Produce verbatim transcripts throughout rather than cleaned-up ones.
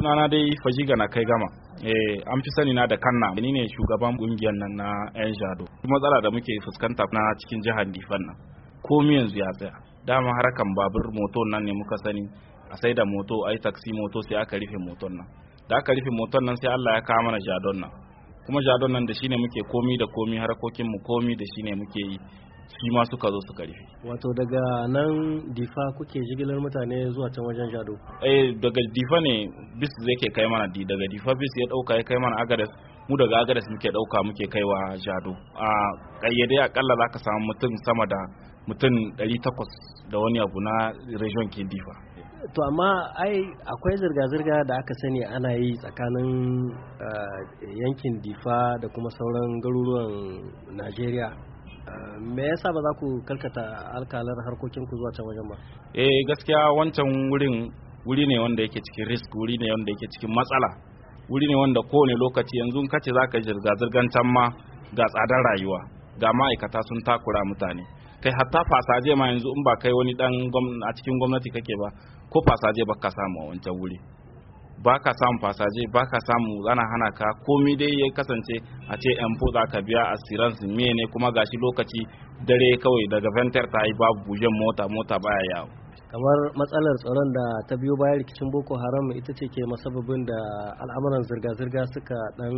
sunana dai Fajiga na kai gama. Eh, an fi sani na da Kanna. Ni ne shugaban kungiyar nan na yan Jado. Matsala da muke fuskanta na cikin jihar Difan nan. Komi yanzu ya tsaya. Dama harakan babur moto nan ne muka sani. A sai da moto, ai taxi moto sai aka rufe moton nan. Da aka rufe moton nan sai Allah ya kawo mana Jadon nan. Kuma Jadon nan da shine muke komi da komi harkokin mu komi da shine muke yi. Shi ma suka zo suka rufe. Wato daga nan Difa kuke jigilar mutane zuwa can wajen Jado? Eh, daga Difa ne bis zai ke kai mana di daga Difa bis ya dauka ya kai mana Agadas, mu daga Agadas muke dauka muke kaiwa Jado. A kayyade akalla zaka samu mutum sama da mutum ɗari takwas da wani abu na region kin Difa. To amma ai akwai zirga-zirga da aka sani ana yi tsakanin yankin Difa da kuma sauran garuruwan Najeriya. Uh, me yasa ba za ku karkata alkalar harkokin ku zuwa can wajen ba? Eh, gaskiya wancan wurin wuri ne wanda yake cikin risk, wuri ne wanda yake cikin matsala, wuri ne wanda kowane lokaci yanzu in kace zaka jirga zirgan can ma ga tsadar rayuwa, ga ma'aikata sun takura mutane, kai hatta fasaje ma yanzu in ba kai wani dan a cikin gwamnati kake ba, ko fasaje baka samu a wancan wuri. Ba ka samu fasaje, ba ka samu ana hana ka komi dai ya kasance a ce yan za ka biya asiransu me ne kuma gashi lokaci dare kawai daga ventar ta yi babu bujen mota mota baya yawo. Kamar matsalar tsaron da ta biyo bayan rikicin Boko Haram ita ce ke masababin da al'amuran zirga-zirga suka dan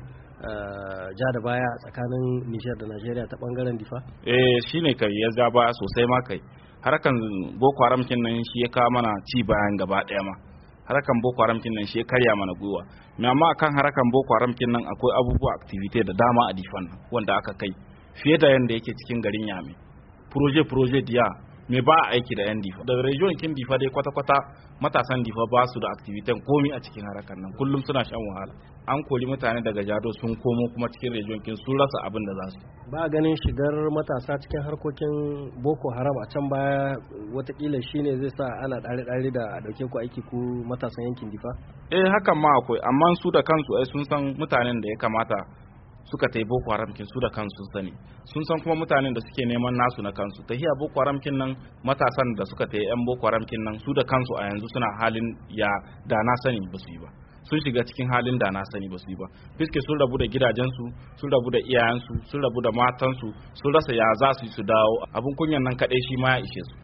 ja da baya tsakanin Nijar da Najeriya ta bangaren Difa? Eh, shine kai ya ja baya sosai ma kai. Harkan Boko Haram kin nan shi ya kawo mana ci bayan gaba daya ma. Harakan Boko Haram kin nan shi karya mana gwiwa. Me amma akan harakan Boko Haram kin nan akwai abubuwa activity da dama a Difan wanda aka kai fiye da yanda yake cikin garin Yame. Proje proje diya me ba aiki da yan Difa. Da region kin Difa dai kwata kwata matasan Difa ba su da activity komi a cikin harakan nan. Kullum suna shan wahala. An koli mutane daga Jado sun komo kuma cikin region kin sun rasa abin da za su. Ba ganin shigar matasa cikin harkokin Boko Haram a can baya watakila shine zai sa ana dare-dare da a dauke ku aiki ku matasan yankin Difa? Eh, hakan ma akwai, amma su da kansu ai sun san mutanen da ya kamata suka tai Boko Haram kin su da kansu sani. Sun san kuma mutanen da suke neman nasu na kansu. Tahiya Boko Haram kin nan matasan da suka tai yan Boko Haram kin nan su da kansu a yanzu suna halin ya da na sani ba su yi ba. Sun shiga cikin halin da na sani ba su yi ba. Fiske sun rabu da gidajensu, sun rabu da iyayensu, sun rabu da matansu, sun rasa ya za su yi su dawo. Abun kunyan nan kaɗai shi ma ya ishe su.